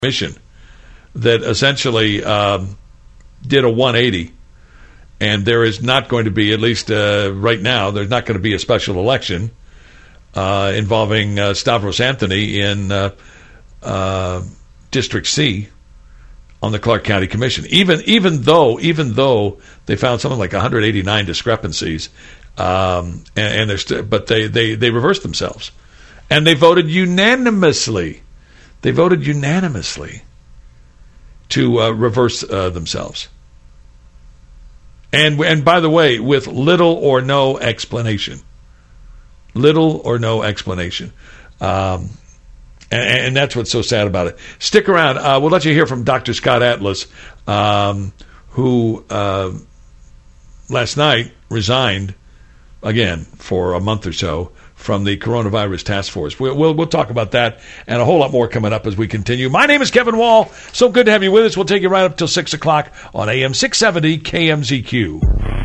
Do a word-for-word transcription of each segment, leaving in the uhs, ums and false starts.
Commission that essentially um, did a one eighty, and there is not going to be, at least uh, right now, there's not going to be a special election uh, involving uh, Stavros Anthony in uh, uh, District C on the Clark County Commission. Even even though even though they found something like one hundred eighty-nine discrepancies, um, and, and they're st- but they, they, they reversed themselves, and they voted unanimously. They voted unanimously to uh, reverse uh, themselves. And and by the way, with little or no explanation. Little or no explanation. Um, and, and that's what's so sad about it. Stick around. Uh, we'll let you hear from Doctor Scott Atlas, um, who uh, last night resigned, again, for a month or so, from the coronavirus task force. We'll, we'll we'll talk about that and a whole lot more coming up as we continue. My name is Kevin Wall. So good to have you with us. We'll take you right up till six o'clock on A M six seventy K M Z Q.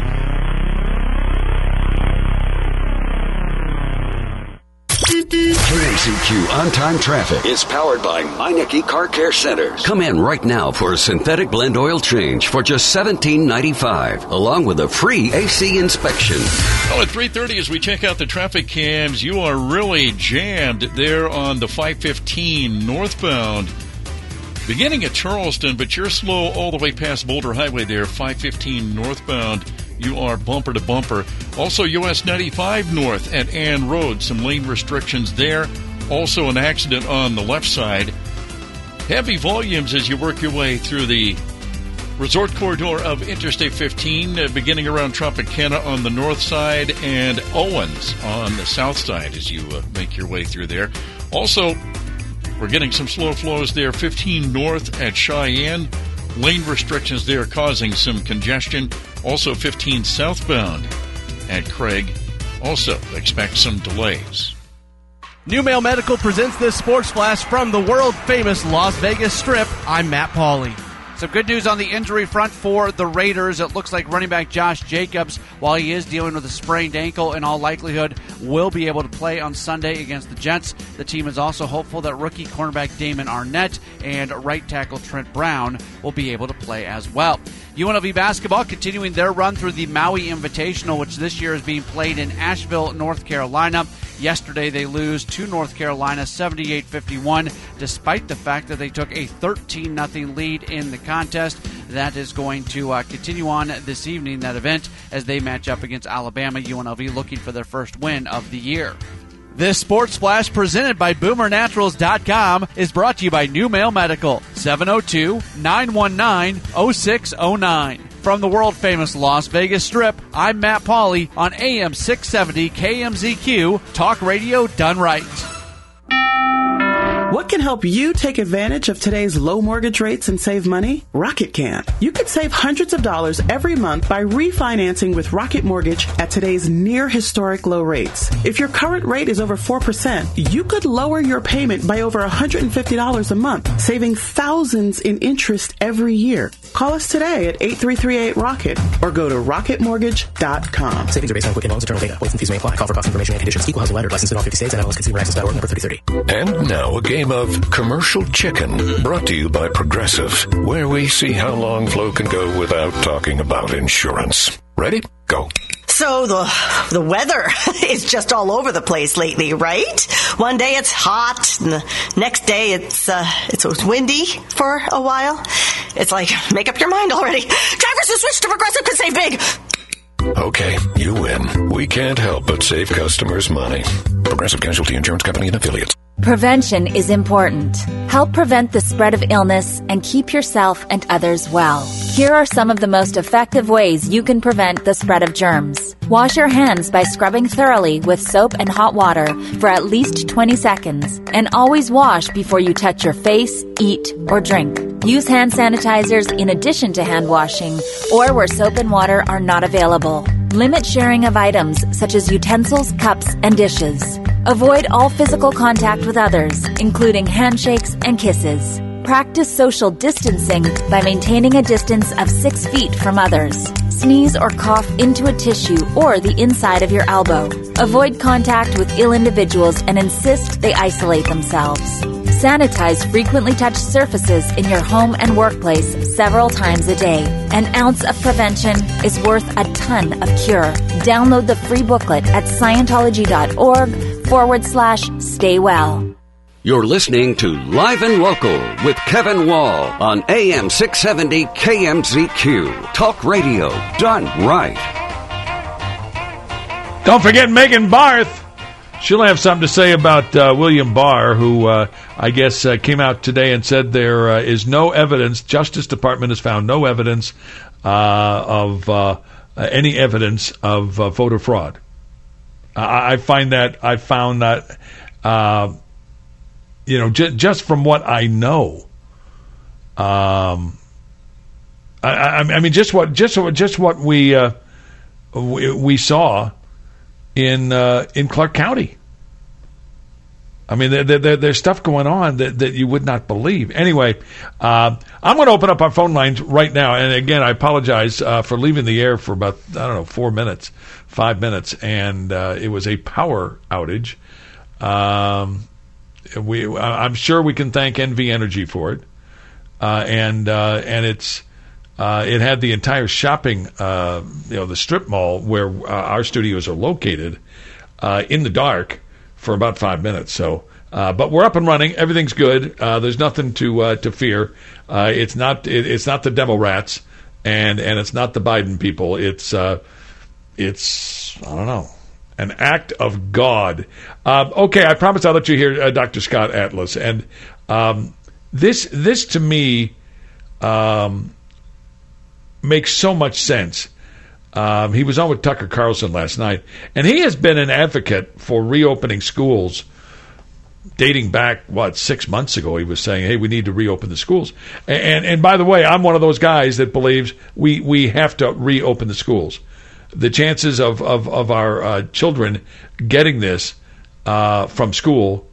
K M Z Q On-Time Traffic is powered by Meineke Car Care Centers. Come in right now for a synthetic blend oil change for just seventeen ninety-five, along with a free A C inspection. Well, at three thirty, as we check out the traffic cams, you are really jammed there on the five fifteen northbound, beginning at Charleston, but you're slow all the way past Boulder Highway there, five fifteen northbound. You are bumper to bumper. Also, U S ninety-five north at Ann Road. Some lane restrictions there. Also, an accident on the left side. Heavy volumes as you work your way through the resort corridor of Interstate fifteen, uh, beginning around Tropicana on the north side and Owens on the south side as you uh, make your way through there. Also, we're getting some slow flows there, fifteen north at Cheyenne. Lane restrictions there causing some congestion. Also, fifteen southbound at Craig. Also, expect some delays. New Mail Medical presents this sports flash from the world-famous Las Vegas Strip. I'm Matt Pauley. Some good news on the injury front for the Raiders. It looks like running back Josh Jacobs, while he is dealing with a sprained ankle, in all likelihood will be able to play on Sunday against the Jets. The team is also hopeful that rookie cornerback Damon Arnett and right tackle Trent Brown will be able to play as well. U N L V basketball continuing their run through the Maui Invitational, which this year is being played in Asheville, North Carolina. Yesterday they lose to North Carolina seventy-eight fifty-one, despite the fact that they took a thirteen nothing lead in the contest. That is going to uh, continue on this evening, that event, as they match up against Alabama. U N L V looking for their first win of the year. This Sports Flash presented by Boomer Naturals dot com is brought to you by New Mail Medical, seven oh two, nine one nine, oh six oh nine. From the world-famous Las Vegas Strip, I'm Matt Pauley on A M six seventy K M Z Q, talk radio done right. What can help you take advantage of today's low mortgage rates and save money? Rocket can. You could save hundreds of dollars every month by refinancing with Rocket Mortgage at today's near historic low rates. If your current rate is over four percent, you could lower your payment by over one hundred fifty dollars a month, saving thousands in interest every year. Call us today at eight three three eight ROCKET or go to rocket mortgage dot com. Savings are based on Quicken Loans, internal data. Weights and fees may apply. Call for cost information and conditions. Equal housing lender. Licensed in all fifty states and N M L S Consumer Access dot org. Number thirty thirty. And now a game of Commercial Chicken, brought to you by Progressive, where we see how long Flo can go without talking about insurance. Ready? Go. So the the weather is just all over the place lately, right? One day it's hot, and the next day it's uh, it's, it's windy for a while. It's like, make up your mind already. Drivers who switch to Progressive could save big. Okay, you win. We can't help but save customers money. Progressive Casualty Insurance Company and Affiliates. Prevention is important. Help prevent the spread of illness and keep yourself and others well. Here are some of the most effective ways you can prevent the spread of germs. Wash your hands by scrubbing thoroughly with soap and hot water for at least twenty seconds, and always wash before you touch your face, eat, or drink. Use hand sanitizers in addition to hand washing, or where soap and water are not available. Limit sharing of items such as utensils, cups, and dishes. Avoid all physical contact with others, including handshakes and kisses. Practice social distancing by maintaining a distance of six feet from others. Sneeze or cough into a tissue or the inside of your elbow. Avoid contact with ill individuals and insist they isolate themselves. Sanitize frequently touched surfaces in your home and workplace several times a day. An ounce of prevention is worth a ton of cure. Download the free booklet at Scientology.org forward slash stay well. You're listening to Live and Local with Kevin Wall on A M six seventy K M Z Q. Talk radio done right. Don't forget Megan Barth. She'll have something to say about uh, William Barr, who uh, I guess uh, came out today and said there uh, is no evidence. Justice Department has found no evidence uh, of uh, any evidence of uh, voter fraud. I, I find that I found that uh, you know j- just from what I know, um, I, I, I mean just what just just what we uh, we, we saw. In uh, in Clark County. I mean, there, there, there's stuff going on that, that you would not believe. Anyway, uh, I'm going to open up our phone lines right now. And again, I apologize uh, for leaving the air for about, I don't know, four minutes, five minutes. And uh, it was a power outage. Um, we, I'm sure we can thank N V Energy for it. Uh, and uh, and it's Uh, it had the entire shopping, uh, you know, the strip mall where uh, our studios are located uh, in the dark for about five minutes. So, uh, but we're up and running. Everything's good. Uh, there's nothing to uh, to fear. Uh, it's not it, it's not the devil rats, and and it's not the Biden people. It's uh, it's I don't know, an act of God. Uh, okay, I promise I'll let you hear uh, Doctor Scott Atlas, and um, this this to me. Um, makes so much sense. Um, he was on with Tucker Carlson last night, and he has been an advocate for reopening schools dating back, what, six months ago. He was saying, hey, we need to reopen the schools. And, and, and by the way, I'm one of those guys that believes we, we have to reopen the schools. The chances of, of, of our uh, children getting this uh, from school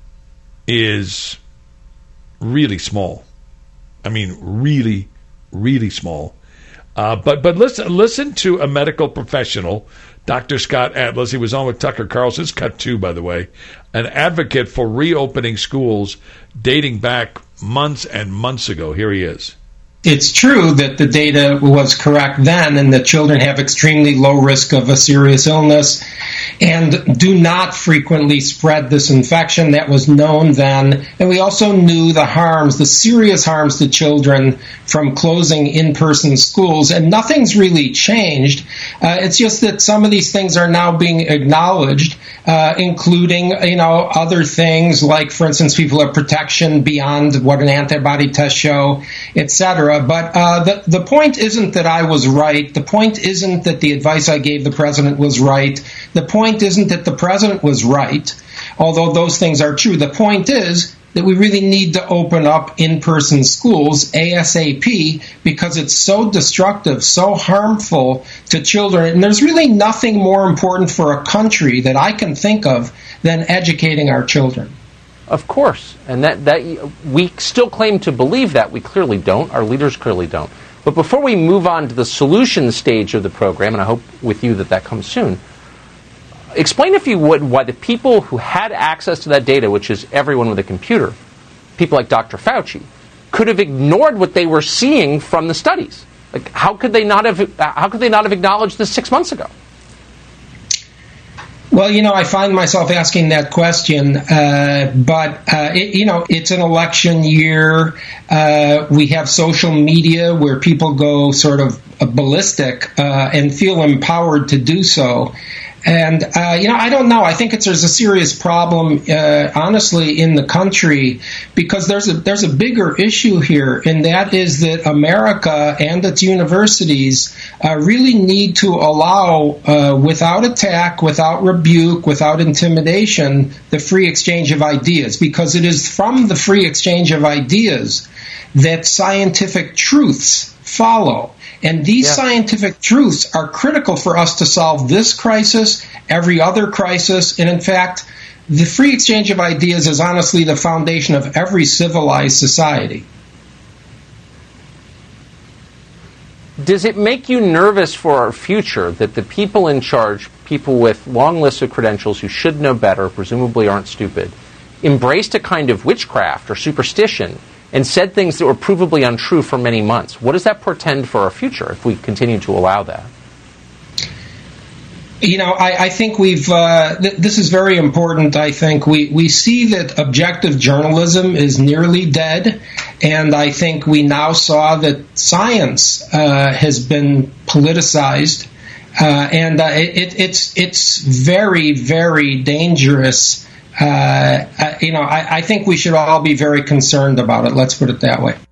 is really small. I mean, really, really small. Uh, but but listen listen to a medical professional, Doctor Scott Atlas. He was on with Tucker Carlson. It's cut two, by the way. An advocate for reopening schools dating back months and months ago. Here he is. It's true that the data was correct then and that children have extremely low risk of a serious illness and do not frequently spread this infection. That was known then. And we also knew the harms, the serious harms to children from closing in-person schools. And nothing's really changed. Uh, it's just that some of these things are now being acknowledged, uh, including, you know, other things like, for instance, people have protection beyond what an antibody test show, et cetera. But uh, the, the point isn't that I was right. The point isn't that the advice I gave the president was right. The point isn't that the president was right, although those things are true. The point is that we really need to open up in-person schools ASAP because it's so destructive, so harmful to children. And there's really nothing more important for a country that I can think of than educating our children. Of course, and that, that we still claim to believe that. We clearly don't. Our leaders clearly don't. But before we move on to the solution stage of the program, and I hope with you that that comes soon, explain, if you would, why the people who had access to that data, which is everyone with a computer, people like Doctor Fauci, could have ignored what they were seeing from the studies. Like, how could they not have? How could they not have acknowledged this six months ago? Well, you know, I find myself asking that question, uh, but, uh, it, you know, it's an election year. Uh, we have social media where people go sort of ballistic uh, and feel empowered to do so. And, uh, you know, I don't know. I think it's, there's a serious problem, uh, honestly, in the country because there's a there's a bigger issue here, and that is that America and its universities uh, really need to allow, uh, without attack, without rebuke, without intimidation, the free exchange of ideas, because it is from the free exchange of ideas that scientific truths follow. And these yeah. scientific truths are critical for us to solve this crisis, every other crisis, and in fact, the free exchange of ideas is honestly the foundation of every civilized society. Does it make you nervous for our future that the people in charge, people with long lists of credentials who should know better, presumably aren't stupid, embraced a kind of witchcraft or superstition and said things that were provably untrue for many months. What does that portend for our future if we continue to allow that? You know, I, I think we've, uh, th- this is very important, I think. We, we see that objective journalism is nearly dead, and I think we now saw that science uh, has been politicized, uh, and uh, it, it's, it's very, very dangerous. Uh, uh, you know, I, I think we should all be very concerned about it. Let's put it that way.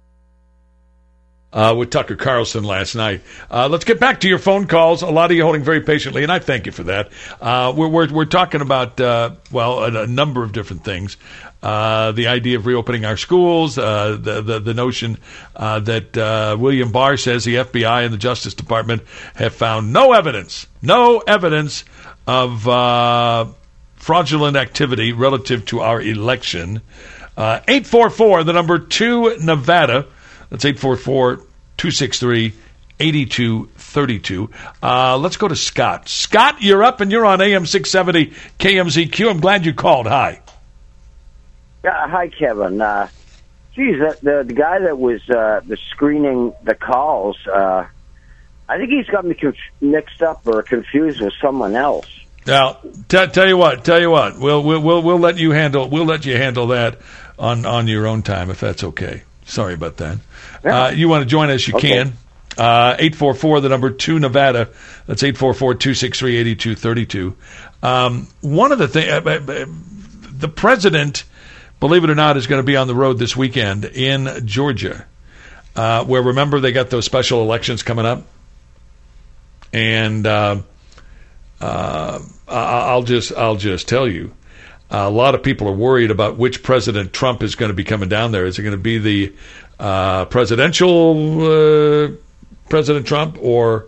Uh, with Tucker Carlson last night. Uh, let's get back to your phone calls. A lot of you holding very patiently, and I thank you for that. Uh, we're, we're we're talking about uh, well a, a number of different things. Uh, the idea of reopening our schools, uh, the, the the notion uh, that uh, William Barr says the F B I and the Justice Department have found no evidence, no evidence of uh, fraudulent activity relative to our election. Uh, eight four four, the number two, Nevada. That's eight four four, two six three, eight two three two. Uh, let's go to Scott. Scott, you're up and you're on A M six seventy K M Z Q. I'm glad you called. Hi. Yeah, hi, Kevin. Uh, geez, the, the, the guy that was uh, the screening the calls, uh, I think he's got me conf- mixed up or confused with someone else. Now, t- tell you what, tell you what, we'll we'll we'll, we'll let you handle we'll let you handle that on, on your own time if that's okay. Sorry about that. Yeah. Uh, you want to join us, you okay. can. Uh, eight four four, the number two, Nevada. That's eight four four, two six three, eight two three two. Um, one of the things, uh, the president, believe it or not, is going to be on the road this weekend in Georgia, uh, where, remember, they got those special elections coming up? And uh, uh, I'll just I'll just tell you, Uh, a lot of people are worried about which President Trump is going to be coming down there. Is it going to be the uh, presidential uh, President Trump or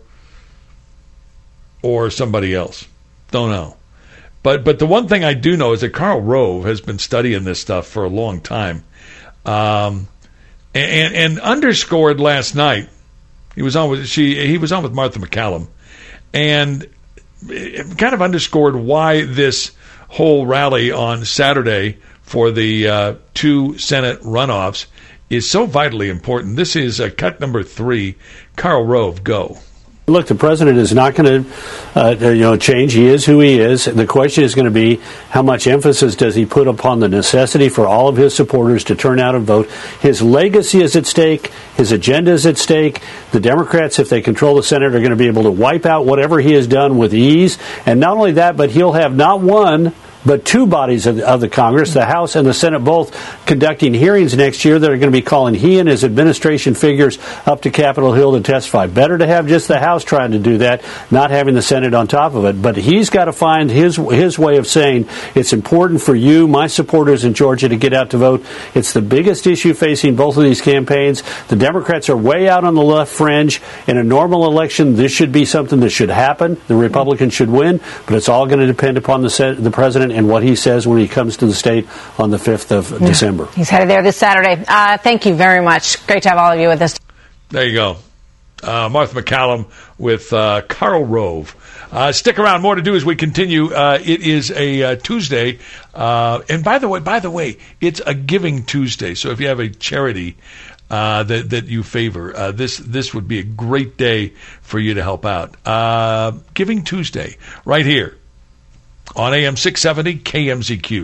or somebody else? Don't know. But but the one thing I do know is that Karl Rove has been studying this stuff for a long time, um, and, and underscored last night. He was on with she. He was on with Martha McCallum, and it kind of underscored why this whole rally on Saturday for the uh, two Senate runoffs is so vitally important. This is uh, cut number three. Karl Rove, go. Look, the president is not going to, uh, you know, change. He is who he is. The question is going to be how much emphasis does he put upon the necessity for all of his supporters to turn out and vote. His legacy is at stake. His agenda is at stake. The Democrats, if they control the Senate, are going to be able to wipe out whatever he has done with ease. And not only that, but he'll have not one, but two bodies of, of the Congress, the House and the Senate, both conducting hearings next year that are going to be calling he and his administration figures up to Capitol Hill to testify. Better to have just the House trying to do that, not having the Senate on top of it. But he's got to find his his way of saying it's important for you, my supporters in Georgia, to get out to vote. It's the biggest issue facing both of these campaigns. The Democrats are way out on the left fringe. In a normal election, this should be something that should happen. The Republicans should win, but it's all going to depend upon the Sen- the president and what he says when he comes to the state on the fifth of yeah. December. He's headed there this Saturday. Uh, thank you very much. Great to have all of you with us. There you go. Uh, Martha McCallum with uh, Karl Rove. Uh, stick around. More to do as we continue. Uh, it is a uh, Tuesday. Uh, and by the way, by the way, it's a Giving Tuesday. So if you have a charity uh, that, that you favor, uh, this, this would be a great day for you to help out. Uh, Giving Tuesday, right here on A M six seventy K M Z Q.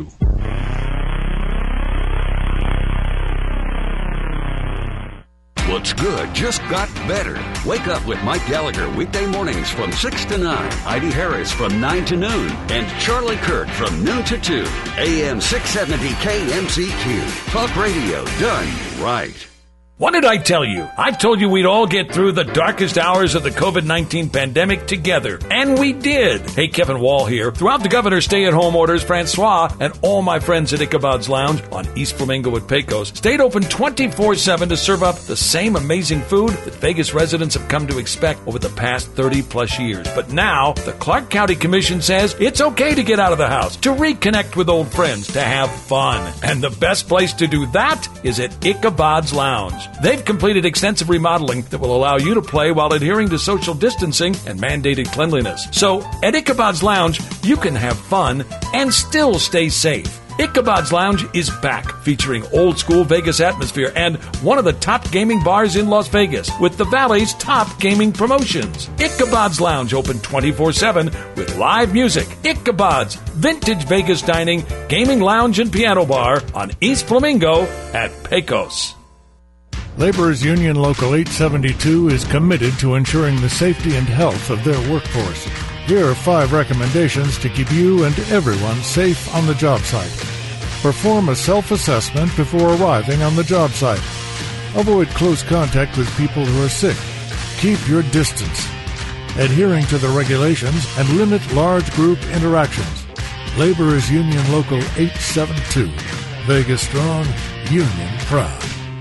What's good just got better. Wake up with Mike Gallagher weekday mornings from six to nine. Heidi Harris from nine to noon. And Charlie Kirk from noon to two. A M six seventy K M Z Q. Talk radio done right. What did I tell you? I told you we'd all get through the darkest hours of the covid nineteen pandemic together. And we did. Hey, Kevin Wall here. Throughout the governor's stay-at-home orders, Francois and all my friends at Ichabod's Lounge on East Flamingo at Pecos stayed open twenty-four seven to serve up the same amazing food that Vegas residents have come to expect over the past thirty plus years. But now, the Clark County Commission says it's okay to get out of the house, to reconnect with old friends, to have fun. And the best place to do that is at Ichabod's Lounge. They've completed extensive remodeling that will allow you to play while adhering to social distancing and mandated cleanliness. So, at Ichabod's Lounge, you can have fun and still stay safe. Ichabod's Lounge is back, featuring old-school Vegas atmosphere and one of the top gaming bars in Las Vegas with the Valley's top gaming promotions. Ichabod's Lounge, open twenty-four seven with live music. Ichabod's, vintage Vegas dining, gaming lounge, and piano bar on East Flamingo at Pecos. Laborers Union Local eight seventy-two is committed to ensuring the safety and health of their workforce. Here are five recommendations to keep you and everyone safe on the job site. Perform a self-assessment before arriving on the job site. Avoid close contact with people who are sick. Keep your distance. Adhering to the regulations and limit large group interactions. Laborers Union Local eight seventy-two. Vegas strong, union proud.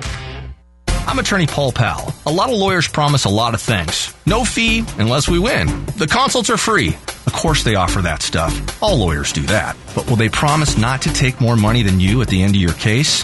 I'm attorney Paul Powell. A lot of lawyers promise a lot of things. No fee unless we win. The consults are free. Of course they offer that stuff. All lawyers do that. But will they promise not to take more money than you at the end of your case?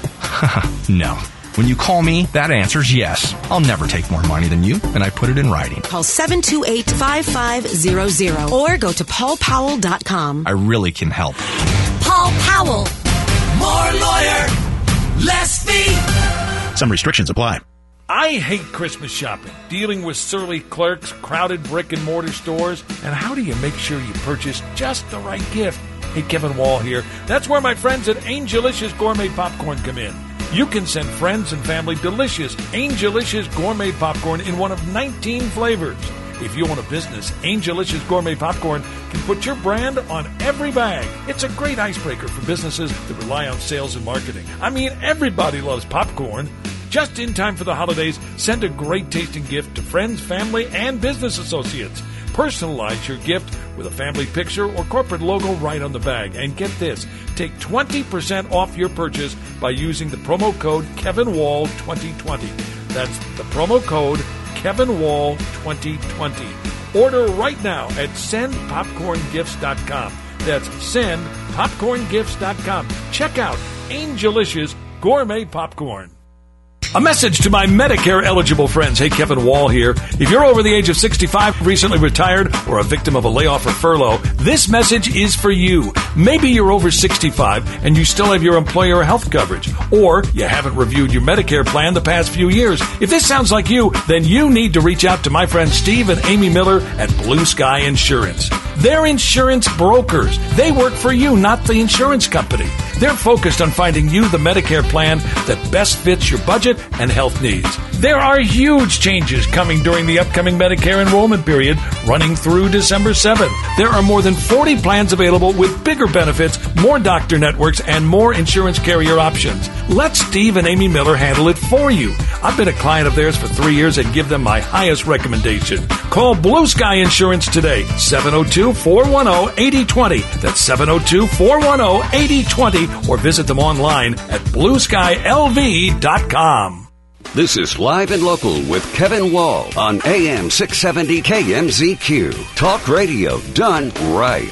No. When you call me, that answer's yes. I'll never take more money than you, and I put it in writing. Call seven two eight, five five zero zero or go to paul powell dot com. I really can help. Paul Powell. More lawyer, less fee. Some restrictions apply. I hate Christmas shopping, dealing with surly clerks, crowded brick-and-mortar stores, and how do you make sure you purchase just the right gift? Hey, Kevin Wall here. That's where my friends at Angelicious Gourmet Popcorn come in. You can send friends and family delicious Angelicious Gourmet Popcorn in one of nineteen flavors. If you own a business, Angelicious Gourmet Popcorn can put your brand on every bag. It's a great icebreaker for businesses that rely on sales and marketing. I mean, everybody loves popcorn. Just in time for the holidays, send a great-tasting gift to friends, family, and business associates. Personalize your gift with a family picture or corporate logo right on the bag. And get this, take twenty percent off your purchase by using the promo code Kevin Wall twenty twenty. That's the promo code Kevin Wall twenty twenty. Order right now at send popcorn gifts dot com. That's send popcorn gifts dot com. Check out Angelicious Gourmet Popcorn. A message to my Medicare-eligible friends. Hey, Kevin Wall here. If you're over the age of sixty-five, recently retired, or a victim of a layoff or furlough, this message is for you. Maybe you're over sixty-five and you still have your employer health coverage, or you haven't reviewed your Medicare plan the past few years. If this sounds like you, then you need to reach out to my friends Steve and Amy Miller at Blue Sky Insurance. They're insurance brokers. They work for you, not the insurance company. They're focused on finding you the Medicare plan that best fits your budget and health needs. There are huge changes coming during the upcoming Medicare enrollment period running through December seventh. There are more than forty plans available with bigger benefits, more doctor networks, and more insurance carrier options. Let Steve and Amy Miller handle it for you. I've been a client of theirs for three years and give them my highest recommendation. Call Blue Sky Insurance today, seven oh two, four one oh, eight oh two oh. That's seven oh two, four one oh, eight oh two oh, or visit them online at blue sky l v dot com. This is Live and Local with Kevin Wall on A M six seventy K M Z Q. Talk radio done right.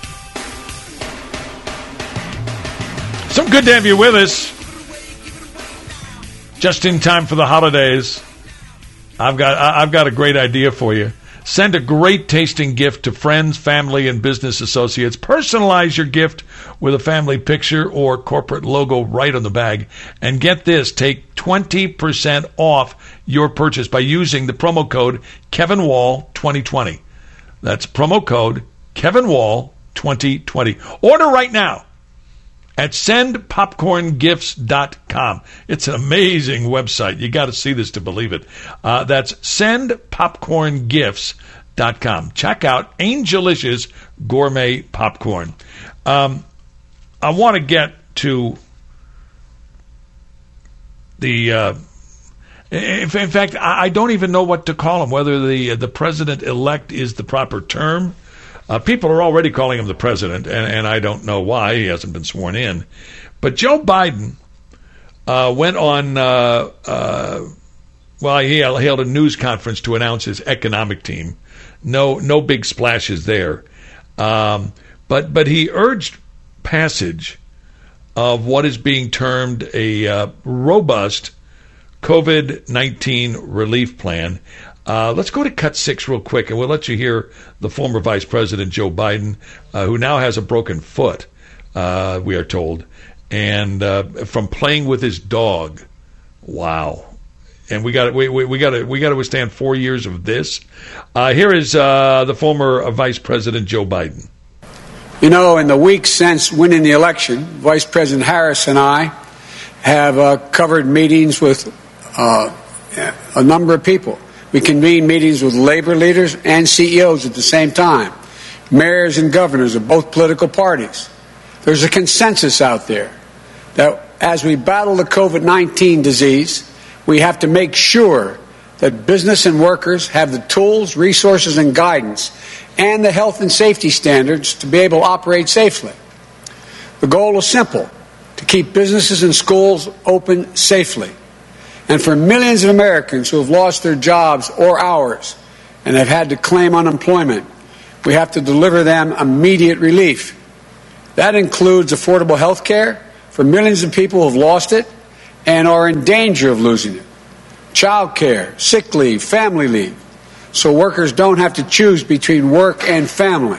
So good to have you with us. Just in time for the holidays. I've got I've got a great idea for you. Send a great tasting gift to friends, family, and business associates. Personalize your gift with a family picture or corporate logo right on the bag. And get this, take twenty percent off your purchase by using the promo code Kevin Wall twenty twenty. That's promo code Kevin Wall twenty twenty. Order right now at send popcorn gifts dot com. It's an amazing website. You got to see this to believe it. Uh, that's send popcorn gifts dot com. Check out Angelicious Gourmet Popcorn. Um, I want to get to the... Uh, in, in fact, I, I don't even know what to call him, whether the, the president-elect is the proper term. Uh, people are already calling him the president, and, and I don't know why. He hasn't been sworn in. But Joe Biden uh, went on, uh, uh, well, he held a news conference to announce his economic team. No no big splashes there. Um, but, but he urged passage of what is being termed a uh, robust COVID nineteen relief plan. Uh, let's go to cut six real quick, and we'll let you hear the former Vice President Joe Biden, uh, who now has a broken foot, uh, we are told. and uh, from playing with his dog. Wow. And we got we we, we got to we got to withstand four years of this. Uh, here is uh, the former Vice President Joe Biden. You know, in the weeks since winning the election, Vice President Harris and I have uh, covered meetings with uh, a number of people. We convened meetings with labor leaders and C E Os at the same time, mayors and governors of both political parties. There's a consensus out there that as we battle the COVID nineteen disease, we have to make sure that business and workers have the tools, resources, and guidance and the health and safety standards to be able to operate safely. The goal is simple: to keep businesses and schools open safely. And for millions of Americans who have lost their jobs or hours and have had to claim unemployment, we have to deliver them immediate relief. That includes affordable health care for millions of people who have lost it and are in danger of losing it, child care, sick leave, family leave, so workers don't have to choose between work and family,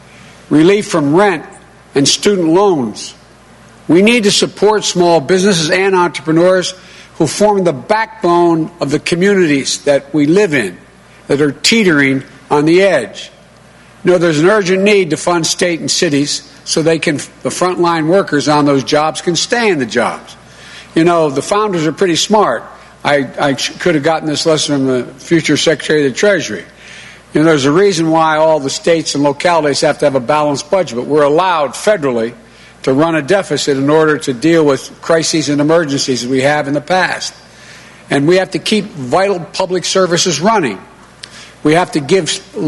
relief from rent and student loans. We need to support small businesses and entrepreneurs who form the backbone of the communities that we live in, that are teetering on the edge. You know, there's an urgent need to fund state and cities so they can, the frontline workers on those jobs can stay in the jobs. You know, the founders are pretty smart. I, I could have gotten this lesson from the future Secretary of the Treasury. You know, there's a reason why all the states and localities have to have a balanced budget, but we're allowed federally to run a deficit in order to deal with crises and emergencies as we have in the past. And we have to keep vital public services running. We have to give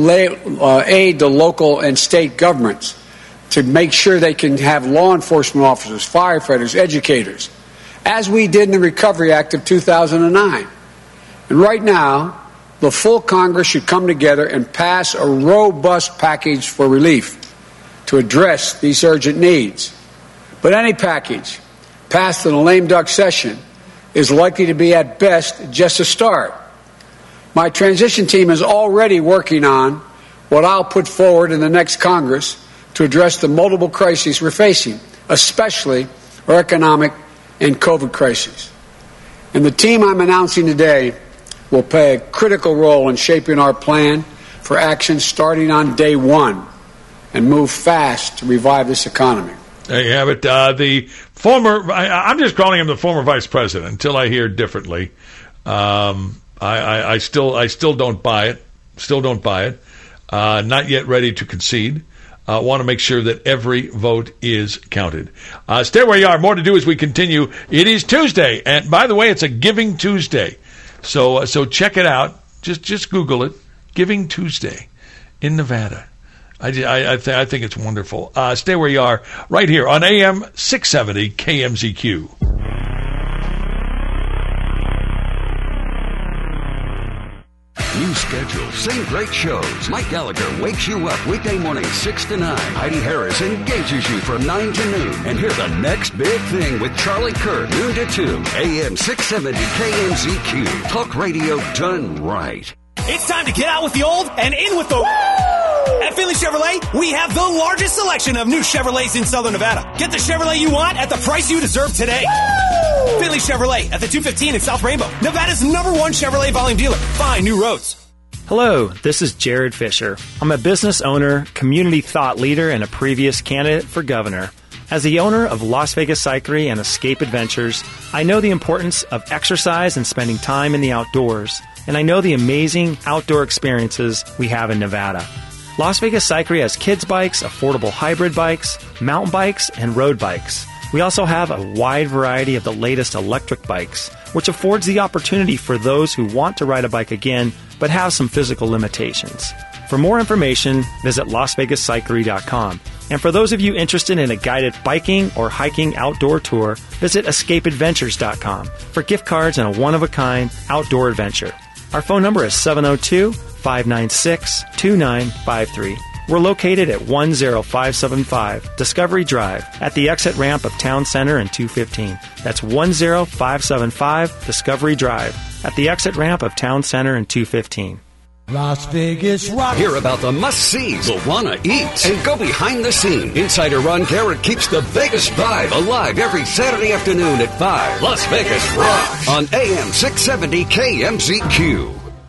uh, aid to local and state governments to make sure they can have law enforcement officers, firefighters, educators, as we did in the Recovery Act of two thousand nine. And right now, the full Congress should come together and pass a robust package for relief to address these urgent needs. But any package passed in a lame duck session is likely to be at best just a start. My transition team is already working on what I'll put forward in the next Congress to address the multiple crises we're facing, especially our economic and COVID crises. And the team I'm announcing today will play a critical role in shaping our plan for action starting on day one and move fast to revive this economy. There you have it. Uh, the former, I, I'm just calling him the former vice president until I hear differently. Um, I, I, I still, I still don't buy it. Still don't buy it. Uh, not yet ready to concede. I uh, want to make sure that every vote is counted. Uh, stay where you are. More to do as we continue. It is Tuesday, and by the way, it's a Giving Tuesday. So, uh, so check it out. Just, just Google it. Giving Tuesday in Nevada. I, I, I, th- I think it's wonderful. Uh, stay where you are, right here on A M six seventy K M Z Q. New schedule, same great shows. Mike Gallagher wakes you up weekday mornings six to nine. Heidi Harris engages you from nine to noon. And hear the next big thing with Charlie Kirk, noon to two. A M six seventy K M Z Q. Talk radio done right. It's time to get out with the old and in with the... Woo! At Finley Chevrolet, we have the largest selection of new Chevrolets in Southern Nevada. Get the Chevrolet you want at the price you deserve today. Woo! Finley Chevrolet at the two fifteen in South Rainbow, Nevada's number one Chevrolet volume dealer. Find new roads. Hello, this is Jared Fisher. I'm a business owner, community thought leader, and a previous candidate for governor. As the owner of Las Vegas Cyclery and Escape Adventures, I know the importance of exercise and spending time in the outdoors, and I know the amazing outdoor experiences we have in Nevada. Las Vegas Cyclery has kids bikes, affordable hybrid bikes, mountain bikes, and road bikes. We also have a wide variety of the latest electric bikes, which affords the opportunity for those who want to ride a bike again but have some physical limitations. For more information, visit las vegas cyclery dot com. And for those of you interested in a guided biking or hiking outdoor tour, visit escape adventures dot com for gift cards and a one-of-a-kind outdoor adventure. Our phone number is seven oh two, five nine six, two nine five three. We're located at one oh five seven five Discovery Drive at the exit ramp of Town Center and two fifteen. That's one oh five seven five Discovery Drive at the exit ramp of Town Center and two fifteen. Las Vegas Rock. Hear about the must-sees, the wanna-eats, and go behind the scene. Insider Ron Garrett keeps the Vegas vibe alive every Saturday afternoon at five. Las Vegas Rocks on A M six seventy K M Z Q.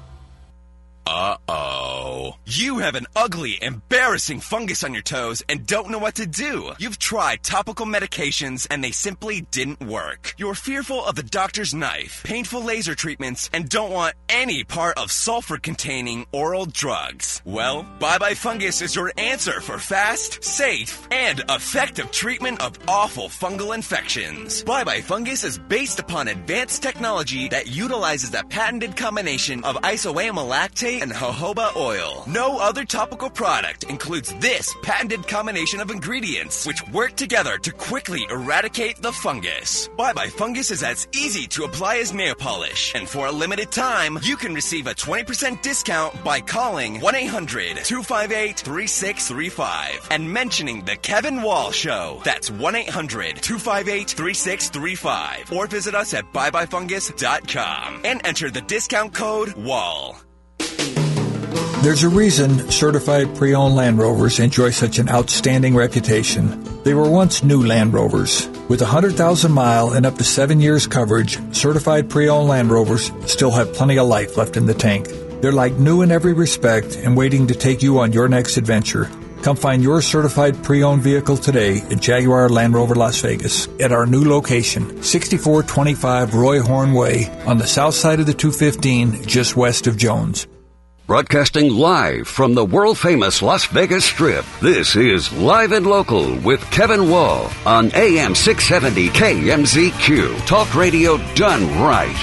Uh-oh. You have an ugly, embarrassing fungus on your toes and don't know what to do. You've tried topical medications and they simply didn't work. You're fearful of the doctor's knife, painful laser treatments, and don't want any part of sulfur-containing oral drugs. Well, Bye Bye Fungus is your answer for fast, safe, and effective treatment of awful fungal infections. Bye Bye Fungus is based upon advanced technology that utilizes a patented combination of isoamylactate and jojoba oil. No other topical product includes this patented combination of ingredients, which work together to quickly eradicate the fungus. Bye Bye Fungus is as easy to apply as nail polish, and for a limited time, you can receive a twenty percent discount by calling one eight hundred two five eight three six three five and mentioning the Kevin Wall Show. That's one eight hundred two five eight three six three five, or visit us at bye bye fungus dot com and enter the discount code WALL. There's a reason certified pre-owned Land Rovers enjoy such an outstanding reputation. They were once new Land Rovers. With one hundred thousand mile and up to seven years coverage, certified pre-owned Land Rovers still have plenty of life left in the tank. They're like new in every respect and waiting to take you on your next adventure. Come find your certified pre-owned vehicle today at Jaguar Land Rover Las Vegas at our new location, sixty-four twenty-five Roy Horn Way on the south side of the two fifteen, just west of Jones. Broadcasting live from the world-famous Las Vegas Strip, this is Live and Local with Kevin Wall on A M six seventy K M Z Q. Talk radio done right.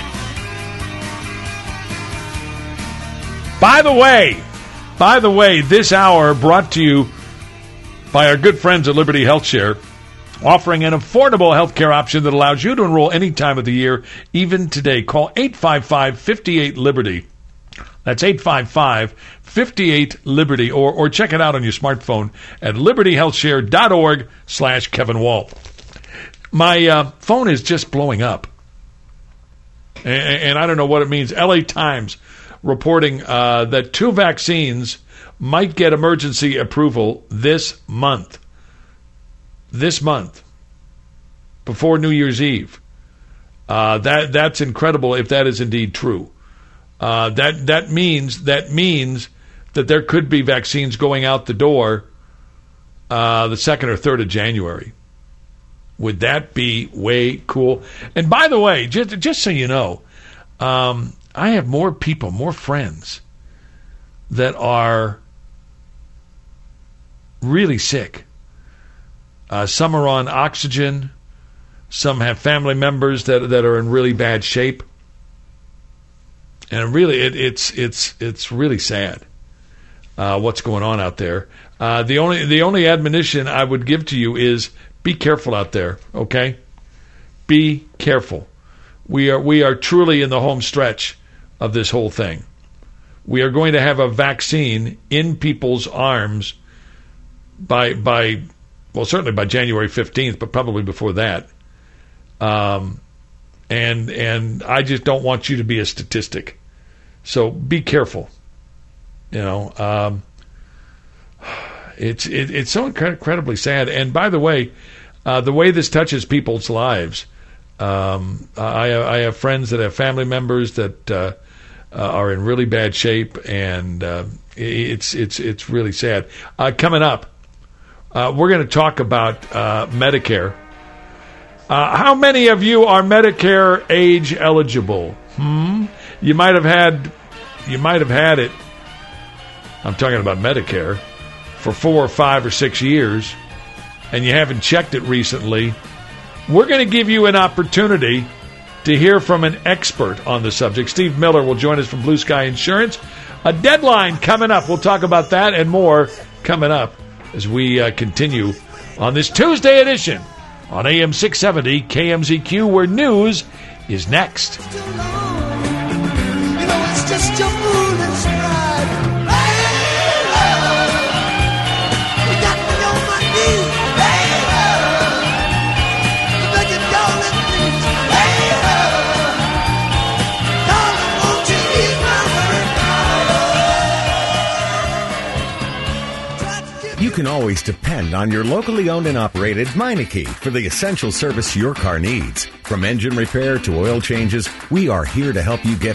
By the way, by the way, this hour brought to you by our good friends at Liberty Health Share, offering an affordable health care option that allows you to enroll any time of the year, even today. Call eight five five, five eight, Liberty. That's eight five five, five eight, Liberty, or, or check it out on your smartphone at liberty health share dot org slash Kevin Wall. My uh, phone is just blowing up, and, and I don't know what it means. L A Times reporting uh, that two vaccines might get emergency approval this month. This month, before New Year's Eve. Uh, that that's incredible if that is indeed true. Uh, that that means that means that there could be vaccines going out the door uh, the second or third of January. Would that be way cool? And by the way, just just so you know, um, I have more people, more friends that are really sick. Uh, some are on oxygen. Some have family members that that are in really bad shape. And really, it, it's it's it's really sad uh, what's going on out there. Uh, the only the only admonition I would give to you is be careful out there. Okay, be careful. We are we are truly in the home stretch of this whole thing. We are going to have a vaccine in people's arms by by well certainly by January fifteenth, but probably before that. Um, and and I just don't want you to be a statistic. So be careful. You know, um, it's it, it's so incredibly sad. And by the way, uh, the way this touches people's lives, um, I, I have friends that have family members that uh, uh, are in really bad shape, and uh, it's it's it's really sad. Uh, coming up, uh, we're going to talk about uh, Medicare. Uh, how many of you are Medicare age eligible? Hmm. You might have had, you might have had it. I'm talking about Medicare for four or five or six years, and you haven't checked it recently. We're going to give you an opportunity to hear from an expert on the subject. Steve Miller will join us from Blue Sky Insurance. A deadline coming up. We'll talk about that and more coming up as we uh, continue on this Tuesday edition on A M six seventy K M Z Q, where news is next. It's just your foolish pride. Hey, love, you got me on my knees. Hey, love, you begging, darling, please. Hey, love, darling, won't you ease my hurt? can always depend on your locally owned and operated Meineke for the essential service your car needs. From engine repair to oil changes, we are here to help you get